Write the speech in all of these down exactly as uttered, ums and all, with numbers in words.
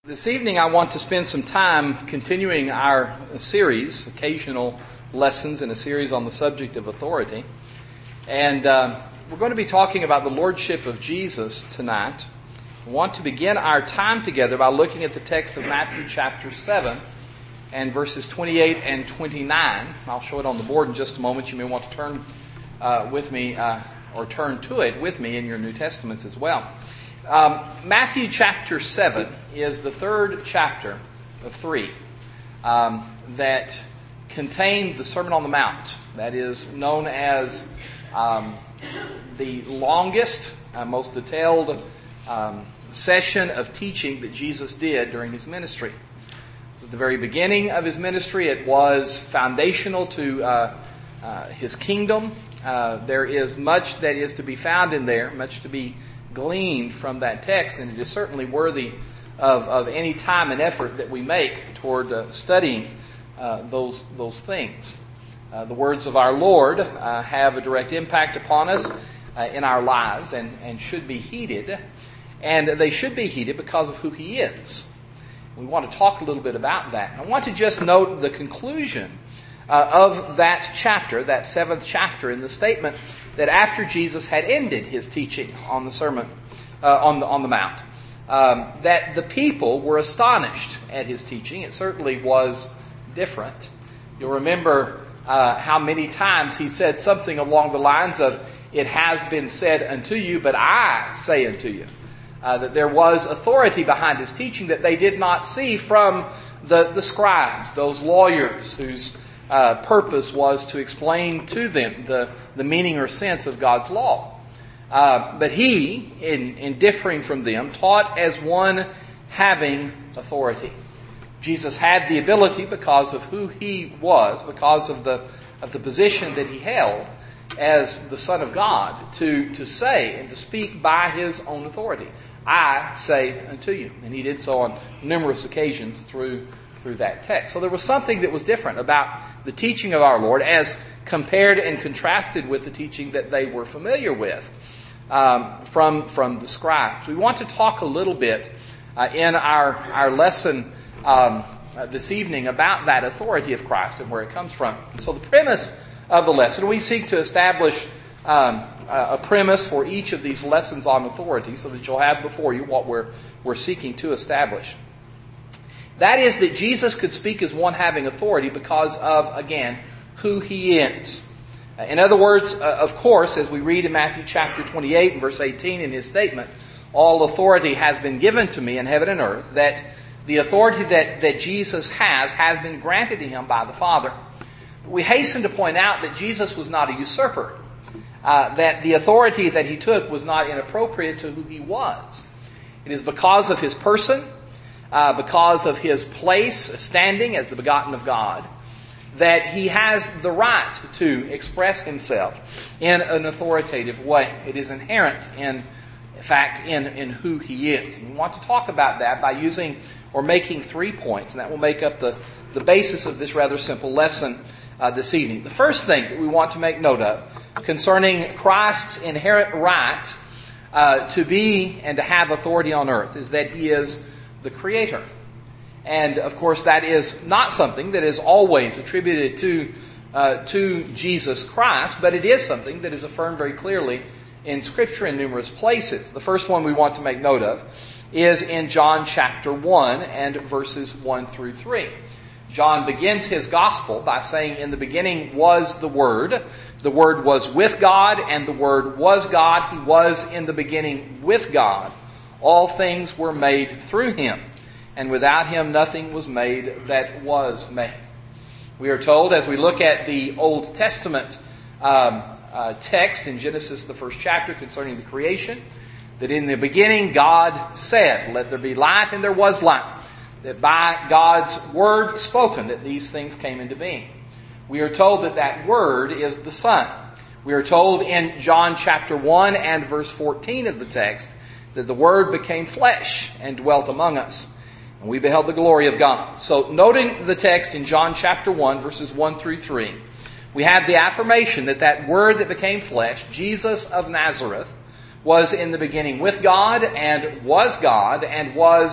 This evening I want to spend some time continuing our series, occasional lessons in a series on the subject of authority. And uh, we're going to be talking about the Lordship of Jesus tonight. I want to begin our time together by looking at the text of Matthew chapter seven and verses twenty-eight and twenty-nine. I'll show it on the board in just a moment. You may want to turn uh, with me uh, or turn to it with me in your New Testaments as well. Um, Matthew chapter seven is the third chapter of three um, that contain the Sermon on the Mount. That is known as um, the longest, uh, most detailed um, session of teaching that Jesus did during his ministry. So at the very beginning of his ministry, it was foundational to uh, uh, his kingdom. Uh, there is much that is to be found in there, much to be gleaned from that text, and it is certainly worthy of, of any time and effort that we make toward uh, studying uh, those those things. Uh, the words of our Lord uh, have a direct impact upon us uh, in our lives and, and should be heeded, and they should be heeded because of who He is. We want to talk a little bit about that. I want to just note the conclusion uh, of that chapter, that seventh chapter, in the statement that after Jesus had ended his teaching on the sermon uh, on the on the Mount, um, that the people were astonished at his teaching. It certainly was different. You'll remember uh, how many times he said something along the lines of, "It has been said unto you, but I say unto you." Uh, that there was authority behind his teaching that they did not see from the, the scribes, those lawyers whose uh, purpose was to explain to them the the meaning or sense of God's law. Uh, but he, in, in differing from them, taught as one having authority. Jesus had the ability, because of who he was, because of the of the position that he held as the Son of God, to, to say and to speak by his own authority. I say unto you. And he did so on numerous occasions through through that text. So there was something that was different about the teaching of our Lord as compared and contrasted with the teaching that they were familiar with um, from, from the scribes. We want to talk a little bit uh, in our, our lesson um, uh, this evening about that authority of Christ and where it comes from. So the premise of the lesson, we seek to establish um, a premise for each of these lessons on authority so that you'll have before you what we're, we're seeking to establish. That is that Jesus could speak as one having authority because of, again, who he is. In other words, uh, of course, as we read in Matthew chapter twenty-eight and verse eighteen in his statement, all authority has been given to me in heaven and earth, that the authority that, that Jesus has has been granted to him by the Father. We hasten to point out that Jesus was not a usurper, uh, that the authority that he took was not inappropriate to who he was. It is because of his person, uh, because of his place, standing as the begotten of God, that he has the right to express himself in an authoritative way. It is inherent in, in fact, in, in who he is. And we want to talk about that by using or making three points, and that will make up the, the basis of this rather simple lesson uh, this evening. The first thing that we want to make note of concerning Christ's inherent right uh, to be and to have authority on earth is that he is the Creator. And, of course, that is not something that is always attributed to uh, to Jesus Christ, but it is something that is affirmed very clearly in Scripture in numerous places. The first one we want to make note of is in John chapter one and verses one through three. John begins his gospel by saying, "In the beginning was the Word. The Word was with God, and the Word was God. He was in the beginning with God. All things were made through him, and without him nothing was made that was made." We are told, as we look at the Old Testament um, uh, text in Genesis, the first chapter, concerning the creation, that in the beginning God said, "Let there be light," and there was light. That by God's word spoken, that these things came into being. We are told that that word is the Son. We are told in John chapter one and verse fourteen of the text that the Word became flesh and dwelt among us, and we beheld the glory of God. So, noting the text in John chapter one, verses one through three, we have the affirmation that that Word that became flesh, Jesus of Nazareth, was in the beginning with God, and was God, and was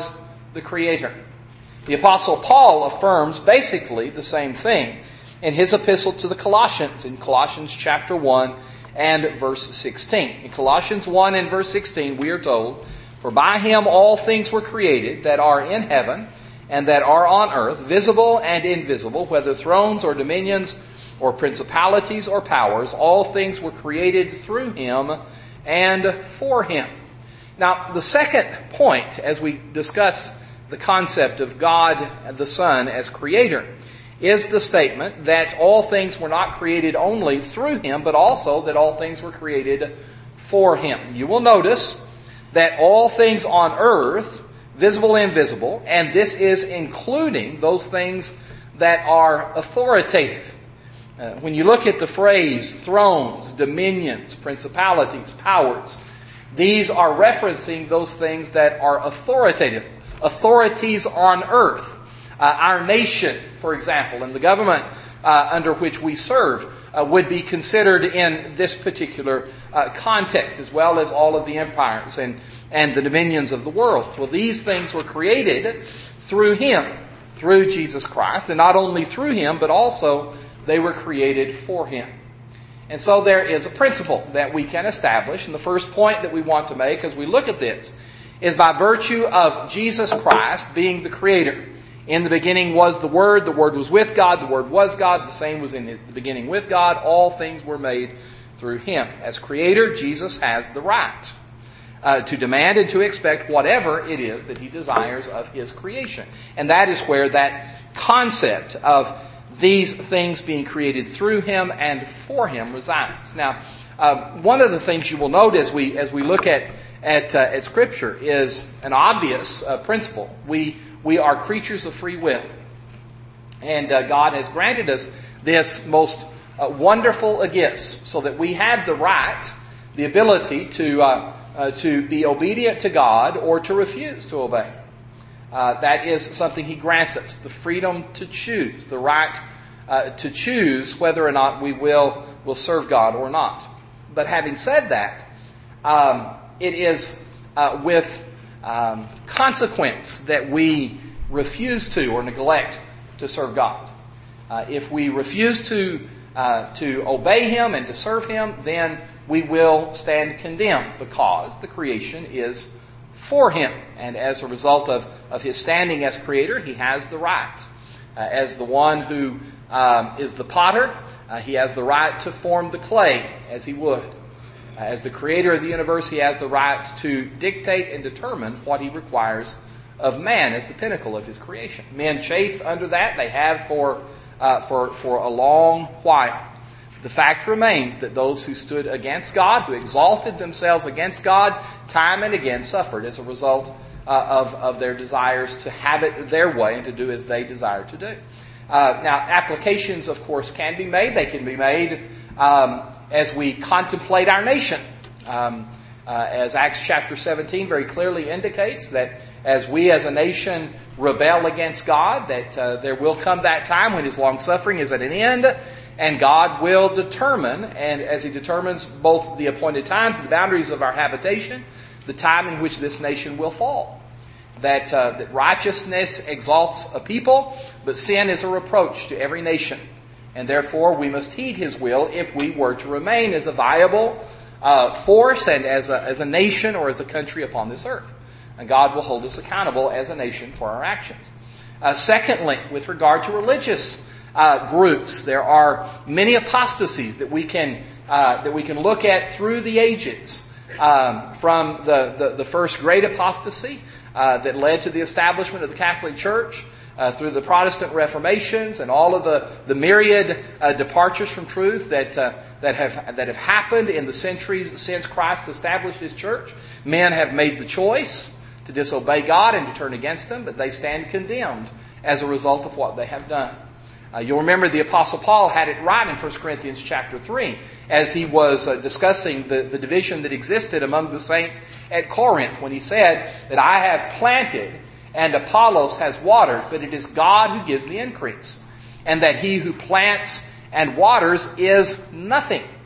the Creator. The Apostle Paul affirms basically the same thing in his epistle to the Colossians, in Colossians chapter one and verse sixteen. In Colossians one and verse sixteen, we are told, "For by him all things were created that are in heaven and that are on earth, visible and invisible, whether thrones or dominions or principalities or powers, all things were created through him and for him." Now, the second point, as we discuss the concept of God the Son as Creator, is the statement that all things were not created only through him, but also that all things were created for him. You will notice that all things on earth, visible and invisible, and this is including those things that are authoritative. Uh, when you look at the phrase thrones, dominions, principalities, powers, these are referencing those things that are authoritative. Authorities on earth. Uh, our nation, for example, and the government uh, under which we serve uh, would be considered in this particular uh, context, as well as all of the empires and, and the dominions of the world. Well, these things were created through him, through Jesus Christ, and not only through him, but also they were created for him. And so there is a principle that we can establish, and the first point that we want to make as we look at this is by virtue of Jesus Christ being the Creator. In the beginning was the Word, the Word was with God, the Word was God, the same was in the beginning with God, all things were made through him. As Creator, Jesus has the right uh, to demand and to expect whatever it is that he desires of his creation. And that is where that concept of these things being created through him and for him resides. Now, uh, one of the things you will note as we as we look at at, uh, at Scripture is an obvious uh, principle. We we are creatures of free will, and uh, God has granted us this most uh, wonderful of gifts, so that we have the right, the ability to uh, uh, to be obedient to God or to refuse to obey. Uh, that is something he grants us, the freedom to choose, the right uh, to choose whether or not we will will serve God or not. But having said that, um, it is uh, with um, consequence that we refuse to or neglect to serve God. Uh, if we refuse to uh, to obey him and to serve him, then we will stand condemned, because the creation is for him. And as a result of, of his standing as Creator, he has the right. Uh, as the one who um, is the potter, uh, he has the right to form the clay as he would. Uh, as the Creator of the universe, he has the right to dictate and determine what he requires of man as the pinnacle of his creation. Men chafe under that. They have for, uh, for, for a long while. The fact remains that those who stood against God, who exalted themselves against God, time and again suffered as a result uh, of, of their desires to have it their way and to do as they desire to do. Uh, now, applications, of course, can be made. They can be made um, as we contemplate our nation. Um, uh, as Acts chapter seventeen very clearly indicates, that as we as a nation rebel against God, that uh, there will come that time when his long suffering is at an end, and God will determine, and as he determines both the appointed times and the boundaries of our habitation, the time in which this nation will fall. That, uh, that righteousness exalts a people, but sin is a reproach to every nation. And therefore we must heed his will if we were to remain as a viable uh, force and as a, as a nation or as a country upon this earth. And God will hold us accountable as a nation for our actions. Uh, secondly, with regard to religious Uh, groups, there are many apostasies that we can uh, that we can look at through the ages, um, from the, the the first great apostasy uh, that led to the establishment of the Catholic Church, uh, through the Protestant Reformations and all of the the myriad uh, departures from truth that uh, that have that have happened in the centuries since Christ established his church. Men have made the choice to disobey God and to turn against him, but they stand condemned as a result of what they have done. Uh, you'll remember the Apostle Paul had it right in First Corinthians chapter three as he was uh, discussing the, the division that existed among the saints at Corinth, when he said that I have planted and Apollos has watered, but it is God who gives the increase. And that he who plants and waters is nothing,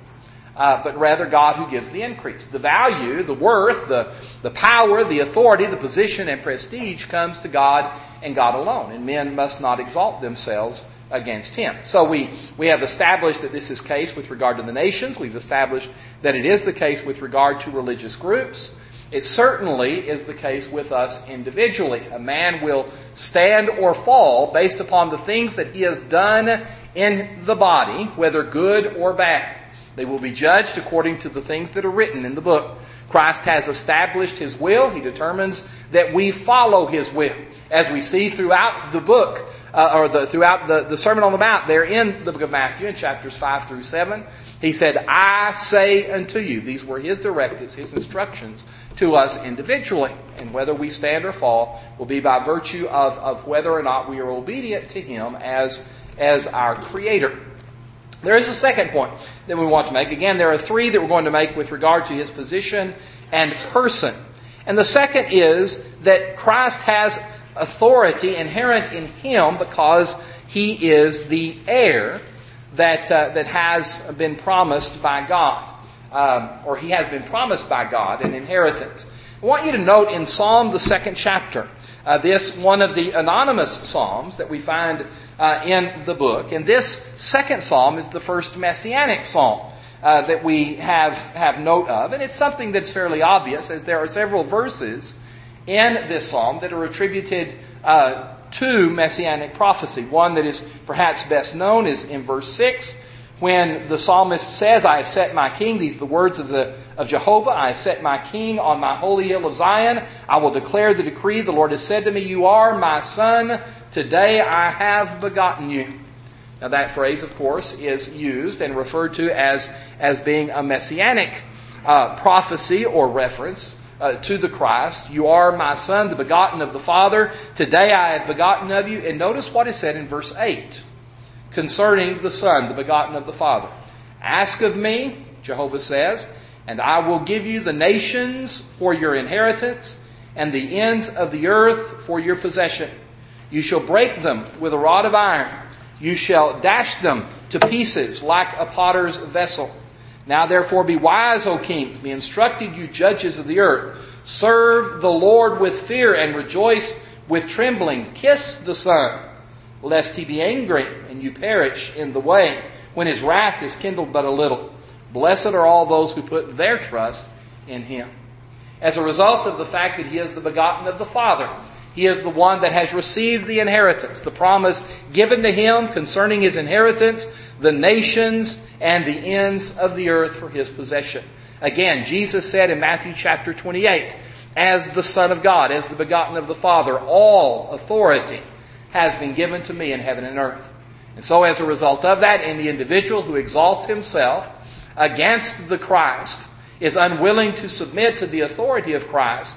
uh, but rather God who gives the increase. The value, the worth, the, the power, the authority, the position and prestige comes to God and God alone. And men must not exalt themselves against Him. So we, we have established that this is the case with regard to the nations. We've established that it is the case with regard to religious groups. It certainly is the case with us individually. A man will stand or fall based upon the things that he has done in the body, whether good or bad. They will be judged according to the things that are written in the book. Christ has established His will. He determines that we follow His will. As we see throughout the book, uh, or the, throughout the, the Sermon on the Mount, there in the book of Matthew, in chapters five through seven, He said, I say unto you. These were His directives, His instructions to us individually. And whether we stand or fall will be by virtue of, of whether or not we are obedient to Him as, as our Creator. There is a second point that we want to make. Again, there are three that we're going to make with regard to His position and person. And the second is that Christ has authority inherent in Him because He is the heir that uh, that has been promised by God. Um, or He has been promised by God an inheritance. I want you to note in Psalm, the second chapter, uh, this one of the anonymous psalms that we find uh, in the book. And this second psalm is the first messianic psalm uh, that we have, have note of. And it's something that's fairly obvious, as there are several verses in this psalm that are attributed uh, to messianic prophecy. One that is perhaps best known is in verse six, when the psalmist says, I have set my king, these are the words of the of Jehovah, I have set my king on my holy hill of Zion. I will declare the decree. The Lord has said to me, you are my son. Today I have begotten you. Now that phrase, of course, is used and referred to as, as being a messianic uh, prophecy or reference uh, to the Christ. You are my son, the begotten of the Father. Today I have begotten of you. And notice what is said in verse eight. Concerning the Son, the begotten of the Father. Ask of me, Jehovah says, and I will give you the nations for your inheritance and the ends of the earth for your possession. You shall break them with a rod of iron. You shall dash them to pieces like a potter's vessel. Now therefore be wise, O kings, be instructed, you judges of the earth. Serve the Lord with fear and rejoice with trembling. Kiss the Son, lest He be angry and you perish in the way, when His wrath is kindled but a little. Blessed are all those who put their trust in Him. As a result of the fact that He is the begotten of the Father, He is the one that has received the inheritance, the promise given to Him concerning His inheritance, the nations and the ends of the earth for His possession. Again, Jesus said in Matthew chapter twenty-eight, as the Son of God, as the begotten of the Father, all authority has been given to me in heaven and earth. And so as a result of that, any individual who exalts himself against the Christ, is unwilling to submit to the authority of Christ,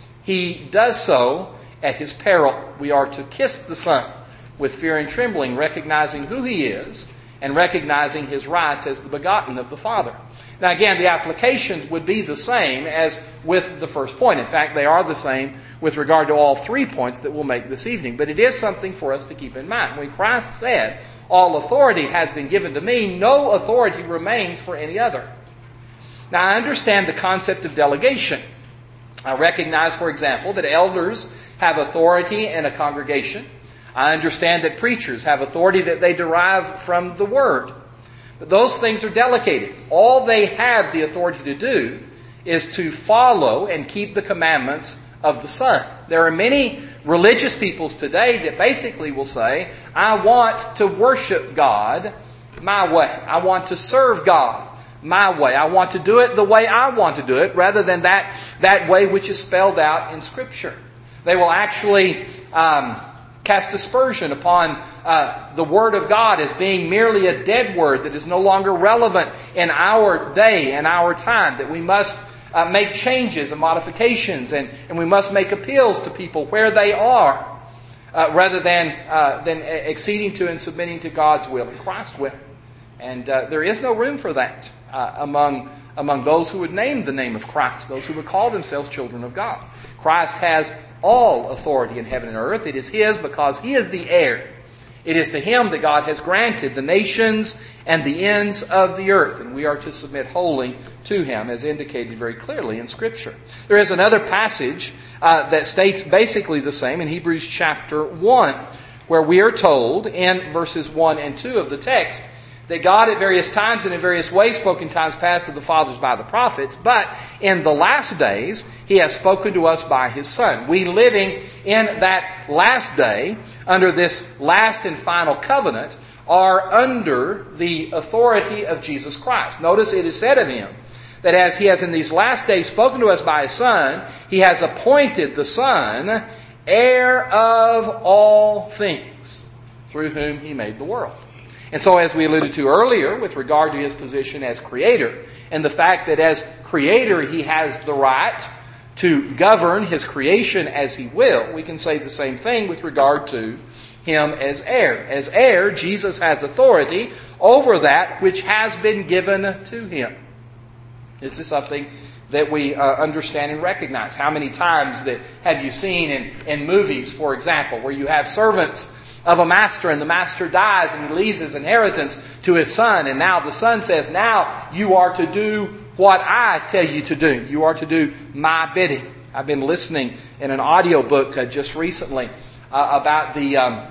he does so at his peril. We are to kiss the Son with fear and trembling, recognizing who He is and recognizing His rights as the begotten of the Father. Now again, the applications would be the same as with the first point. In fact, they are the same with regard to all three points that we'll make this evening. But it is something for us to keep in mind. When Christ said, all authority has been given to me, no authority remains for any other. Now I understand the concept of delegation. I recognize, for example, that elders have authority in a congregation. I understand that preachers have authority that they derive from the Word. But those things are delegated. All they have the authority to do is to follow and keep the commandments of the Son. There are many religious peoples today that basically will say, I want to worship God my way. I want to serve God my way. I want to do it the way I want to do it, rather than that, that way which is spelled out in Scripture. They will actually um, cast aspersion upon uh, the Word of God as being merely a dead word that is no longer relevant in our day and our time, that we must uh, make changes and modifications and, and we must make appeals to people where they are uh, rather than, uh, than acceding to and submitting to God's will and Christ's will. And uh, there is no room for that uh, among, among those who would name the name of Christ, those who would call themselves children of God. Christ has all authority in heaven and earth. It is His because He is the heir. It is to Him that God has granted the nations and the ends of the earth, and we are to submit wholly to Him, as indicated very clearly in Scripture. There is another passage uh, that states basically the same in Hebrews chapter one, where we are told in verses one and two of the text that God at various times and in various ways spoke in times past to the fathers by the prophets, but in the last days He has spoken to us by His Son. We living in that last day, under this last and final covenant, are under the authority of Jesus Christ. Notice it is said of Him that as He has in these last days spoken to us by His Son, He has appointed the Son heir of all things, through whom He made the world. And so, as we alluded to earlier with regard to His position as Creator, and the fact that as Creator He has the right to govern His creation as He will, we can say the same thing with regard to Him as heir. As heir, Jesus has authority over that which has been given to Him. This is something that we uh, understand and recognize. How many times that have you seen in, in movies, for example, where you have servants of a master, and the master dies and he leaves his inheritance to his son, and now the son says, now you are to do what I tell you to do. You are to do my bidding. I've been listening in an audio book uh, just recently uh, about the um,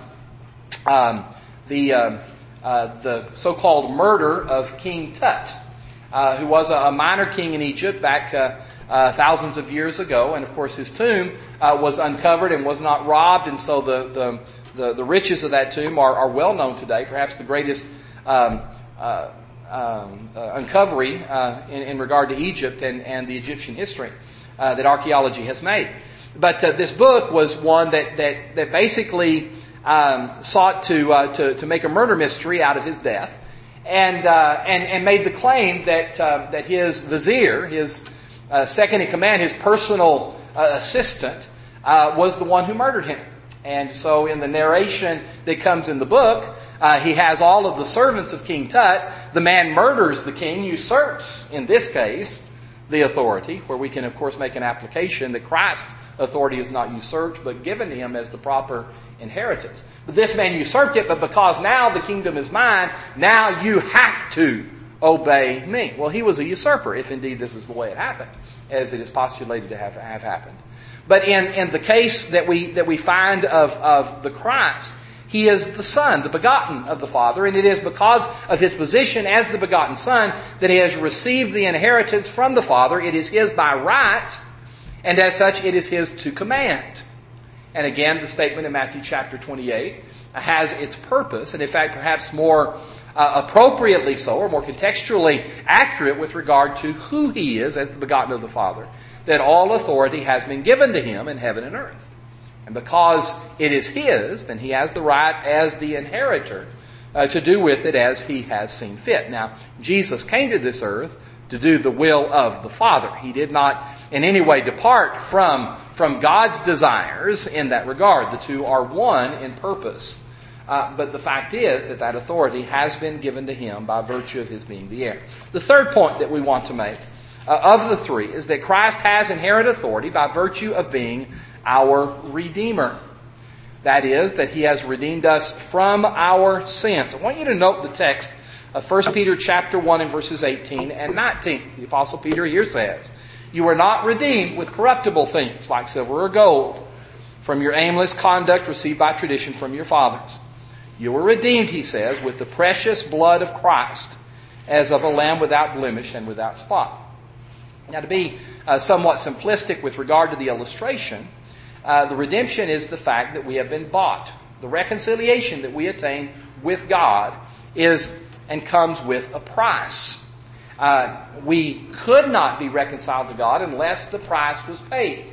um, the um, uh, the so-called murder of King Tut, uh, who was a, a minor king in Egypt back uh, uh, thousands of years ago, and of course his tomb uh, was uncovered and was not robbed, and so the the The, the riches of that tomb are, are well known today, perhaps the greatest um, uh, um, uh, uncovery uh, in, in regard to Egypt and, and the Egyptian history uh, that archaeology has made. But uh, this book was one that that, that basically um, sought to, uh, to to make a murder mystery out of his death, and uh, and and made the claim that uh, that his vizier, his uh, second in command, his personal uh, assistant, uh, was the one who murdered him. And so in the narration that comes in the book, uh, he has all of the servants of King Tut. The man murders the king, usurps, in this case, the authority, where we can, of course, make an application that Christ's authority is not usurped, but given to him as the proper inheritance. But this man usurped it, but because now the kingdom is mine, now you have to obey me. Well, he was a usurper, if indeed this is the way it happened, as it is postulated to have, have happened. But in, in the case that we that we find of, of the Christ, He is the Son, the begotten of the Father, and it is because of His position as the begotten Son that He has received the inheritance from the Father. It is His by right, and as such it is His to command. And again, the statement in Matthew chapter twenty-eight has its purpose, and in fact perhaps more uh, appropriately so, or more contextually accurate with regard to who He is as the begotten of the Father, that all authority has been given to Him in heaven and earth. And because it is His, then He has the right as the inheritor uh, to do with it as He has seen fit. Now, Jesus came to this earth to do the will of the Father. He did not in any way depart from, from God's desires in that regard. The two are one in purpose. Uh, but the fact is that that authority has been given to Him by virtue of His being the heir. The third point that we want to make Uh, of the three is that Christ has inherent authority by virtue of being our Redeemer. That is, that He has redeemed us from our sins. I want you to note the text of First Peter chapter one and verses eighteen and nineteen. The Apostle Peter here says, "You are not redeemed with corruptible things like silver or gold from your aimless conduct received by tradition from your fathers. You were redeemed," he says, "with the precious blood of Christ, as of a lamb without blemish and without spot." Now, to be uh, somewhat simplistic with regard to the illustration, uh, the redemption is the fact that we have been bought. The reconciliation that we attain with God is and comes with a price. Uh, we could not be reconciled to God unless the price was paid.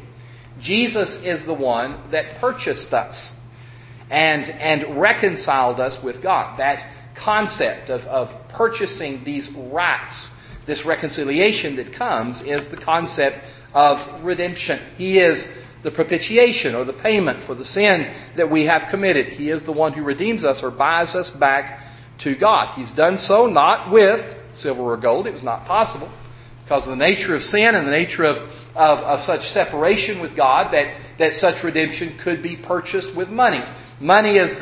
Jesus is the one that purchased us and, and reconciled us with God. That concept of, of purchasing these rights, this reconciliation that comes, is the concept of redemption. He is the propitiation or the payment for the sin that we have committed. He is the one who redeems us or buys us back to God. He's done so not with silver or gold. It was not possible because of the nature of sin and the nature of, of, of such separation with God that, that such redemption could be purchased with money. Money is the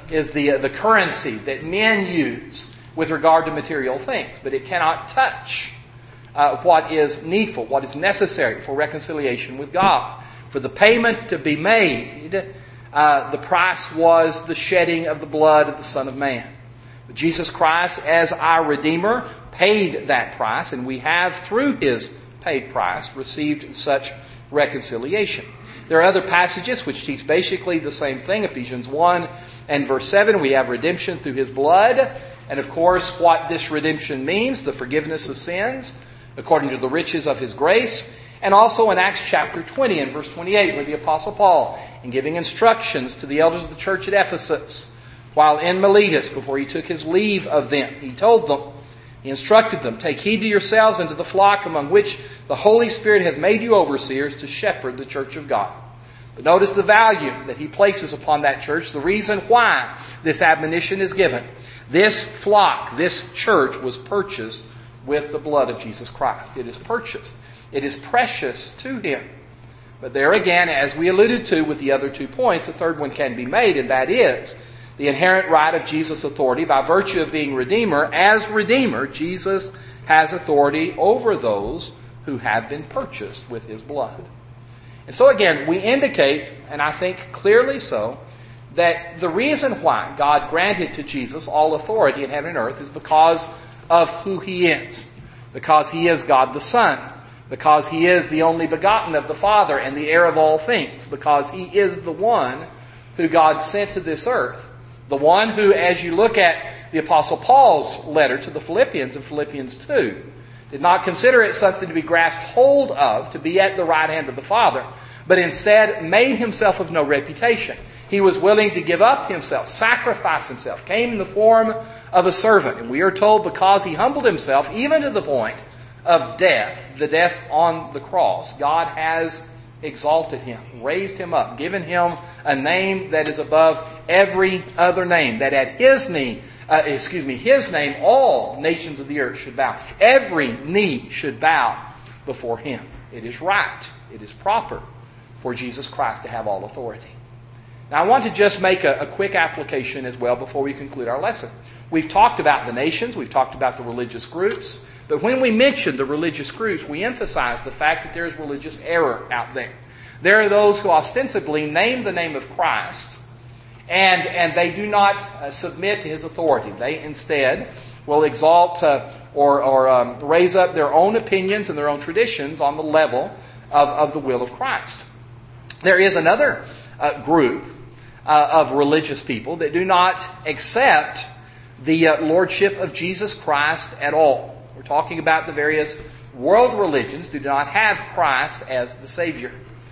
is the, uh, the currency that men use with regard to material things, but it cannot touch uh, what is needful, what is necessary for reconciliation with God. For the payment to be made, uh, the price was the shedding of the blood of the Son of Man. But Jesus Christ, as our Redeemer, paid that price, and we have, through His paid price, received such reconciliation. There are other passages which teach basically the same thing. Ephesians one and verse seven, we have redemption through His blood. And of course, what this redemption means, the forgiveness of sins, according to the riches of His grace. And also in Acts chapter twenty and verse twenty-eight, where the Apostle Paul, in giving instructions to the elders of the church at Ephesus, while in Miletus, before he took his leave of them, he told them, he instructed them, take heed to yourselves and to the flock among which the Holy Spirit has made you overseers to shepherd the church of God. But notice the value that he places upon that church, the reason why this admonition is given. This flock, this church was purchased with the blood of Jesus Christ. It is purchased. It is precious to Him. But there again, as we alluded to with the other two points, a third one can be made, and that is the inherent right of Jesus' authority. By virtue of being Redeemer, as Redeemer, Jesus has authority over those who have been purchased with His blood. And so again, we indicate, and I think clearly so, that the reason why God granted to Jesus all authority in heaven and earth is because of who He is. Because He is God the Son. Because He is the only begotten of the Father and the heir of all things. Because He is the one who God sent to this earth. The one who, as you look at the Apostle Paul's letter to the Philippians in Philippians two, did not consider it something to be grasped hold of, to be at the right hand of the Father, but instead made Himself of no reputation. He was willing to give up Himself, sacrifice Himself, came in the form of a servant. And we are told because He humbled Himself, even to the point of death, the death on the cross, God has exalted Him, raised Him up, given Him a name that is above every other name, that at His name, uh, excuse me, His name, all nations of the earth should bow. Every knee should bow before Him. It is right, it is proper for Jesus Christ to have all authority. Now I want to just make a, a quick application as well before we conclude our lesson. We've talked about the nations, we've talked about the religious groups, but when we mention the religious groups, we emphasize the fact that there is religious error out there. There are those who ostensibly name the name of Christ, and, and they do not uh, submit to His authority. They instead will exalt uh, or, or um, raise up their own opinions and their own traditions on the level of, of the will of Christ. There is another uh, group uh, of religious people that do not accept the uh, lordship of Jesus Christ at all. We're talking about the various world religions do not have Christ as the Savior.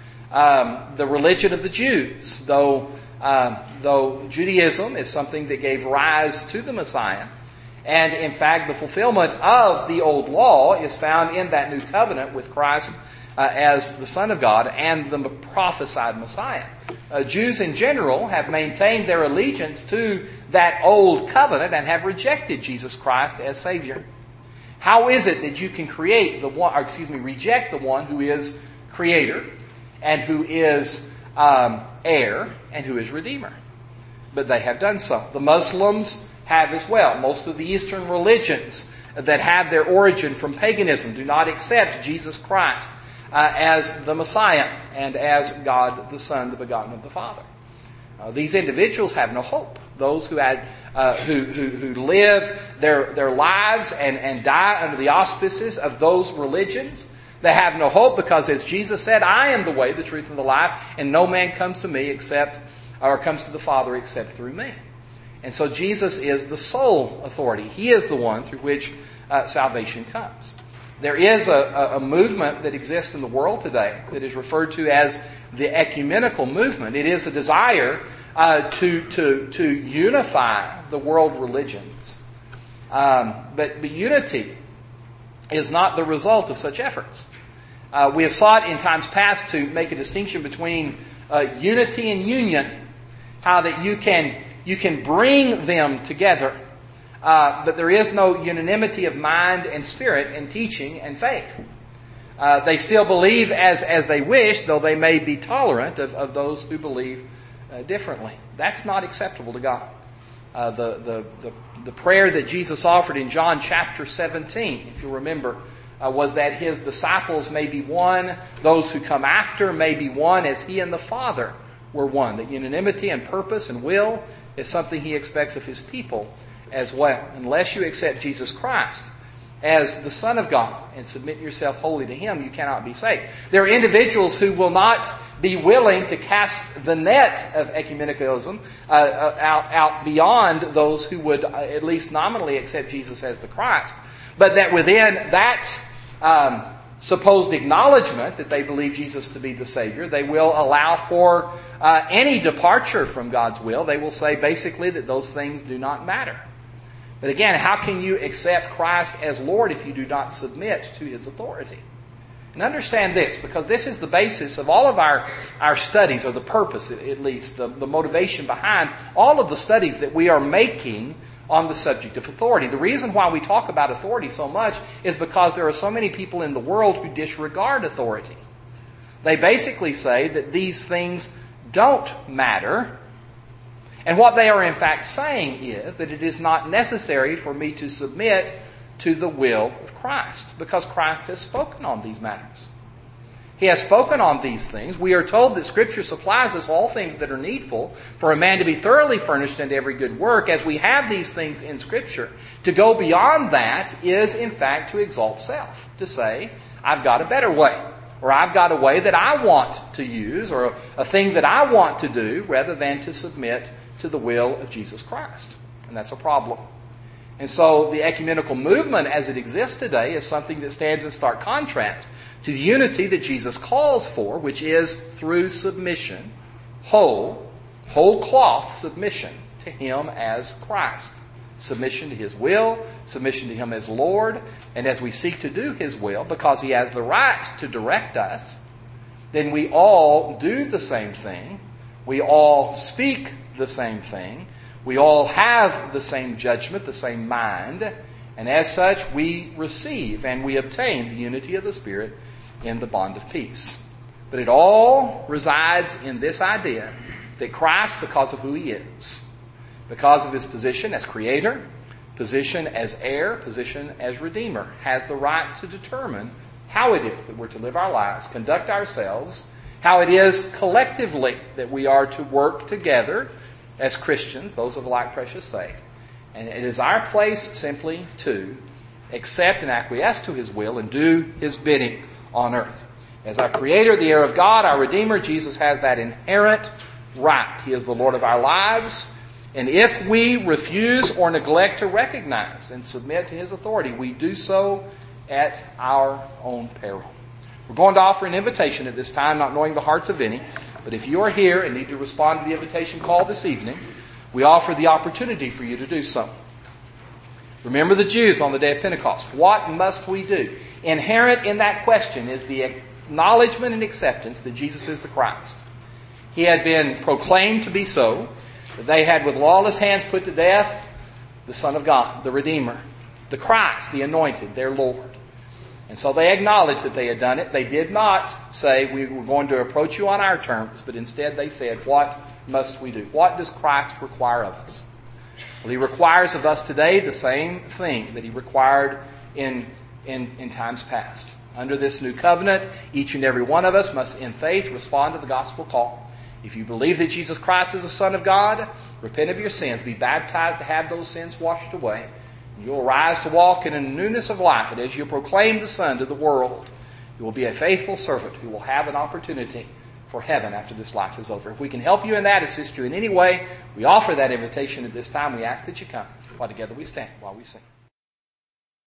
Um, the religion of the Jews, though uh, though Judaism is something that gave rise to the Messiah, and in fact the fulfillment of the old law is found in that new covenant with Christ uh, as the Son of God and the prophesied Messiah. Uh, Jews in general have maintained their allegiance to that old covenant and have rejected Jesus Christ as Savior. How is it that you can create the one, or excuse me, reject the one who is Creator and who is um, heir and who is Redeemer? But they have done so. The Muslims have as well. Most of the Eastern religions that have their origin from paganism do not accept Jesus Christ uh, as the Messiah and as God the Son, the begotten of the Father. Uh, these individuals have no hope. Those who had, uh, who, who, who live their, their lives and, and die under the auspices of those religions, they have no hope because, as Jesus said, I am the way, the truth, and the life, and no man comes to me except, or comes to the Father except through me. And so Jesus is the sole authority. He is the one through which uh, salvation comes. There is a, a movement that exists in the world today that is referred to as the ecumenical movement. It is a desire uh, to, to, to unify the world religions. Um, but, but unity is not the result of such efforts. Uh, we have sought in times past to make a distinction between uh, unity and union, how that you can you can bring them together, uh, but there is no unanimity of mind and spirit in teaching and faith. Uh, they still believe as as they wish, though they may be tolerant of, of those who believe uh, differently. That's not acceptable to God. uh, the, the, the, the prayer that Jesus offered in John chapter seventeen, if you remember, uh, was that his disciples may be one, those who come after may be one as he and the Father were one. That unanimity and purpose and will is something he expects of his people as well. Unless you accept Jesus Christ as the Son of God and submit yourself wholly to him, you cannot be saved. There are individuals who will not be willing to cast the net of ecumenicalism uh, out, out beyond those who would at least nominally accept Jesus as the Christ. But that within that um, supposed acknowledgement that they believe Jesus to be the Savior, they will allow for uh, any departure from God's will. They will say basically that those things do not matter. But again, how can you accept Christ as Lord if you do not submit to his authority? And understand this, because this is the basis of all of our, our studies, or the purpose at least, the, the motivation behind all of the studies that we are making on the subject of authority. The reason why we talk about authority so much is because there are so many people in the world who disregard authority. They basically say that these things don't matter. And what they are in fact saying is that it is not necessary for me to submit to the will of Christ, because Christ has spoken on these matters. He has spoken on these things. We are told that Scripture supplies us all things that are needful for a man to be thoroughly furnished unto every good work. As we have these things in Scripture, to go beyond that is in fact to exalt self, to say, I've got a better way, or I've got a way that I want to use, or a, a thing that I want to do, rather than to submit to the will of Jesus Christ. And that's a problem. And so the ecumenical movement as it exists today is something that stands in stark contrast to the unity that Jesus calls for, which is through submission, whole, whole cloth submission to him as Christ. Submission to his will, submission to him as Lord, and as we seek to do his will, because he has the right to direct us, then we all do the same thing. We all speak the same thing. We all have the same judgment, the same mind, and as such we receive and we obtain the unity of the Spirit in the bond of peace. But it all resides in this idea that Christ, because of who he is, because of his position as Creator, position as heir, position as Redeemer, has the right to determine how it is that we're to live our lives, conduct ourselves, how it is collectively that we are to work together as Christians, those of like precious faith. And it is our place simply to accept and acquiesce to his will and do his bidding on earth. As our Creator, the heir of God, our Redeemer, Jesus has that inherent right. He is the Lord of our lives. And if we refuse or neglect to recognize and submit to his authority, we do so at our own peril. We're going to offer an invitation at this time, not knowing the hearts of any. But if you are here and need to respond to the invitation call this evening, we offer the opportunity for you to do so. Remember the Jews on the day of Pentecost. What must we do? Inherent in that question is the acknowledgement and acceptance that Jesus is the Christ. He had been proclaimed to be so. That they had with lawless hands put to death the Son of God, the Redeemer, the Christ, the Anointed, their Lord. And so they acknowledged that they had done it. They did not say, we were going to approach you on our terms, but instead they said, what must we do? What does Christ require of us? Well, he requires of us today the same thing that he required in, in, in times past. Under this new covenant, each and every one of us must in faith respond to the gospel call. If you believe that Jesus Christ is the Son of God, repent of your sins, be baptized to have those sins washed away. You will rise to walk in a newness of life, and as you proclaim the Son to the world, you will be a faithful servant who will have an opportunity for heaven after this life is over. If we can help you in that, assist you in any way, we offer that invitation at this time. We ask that you come. While together we stand, while we sing.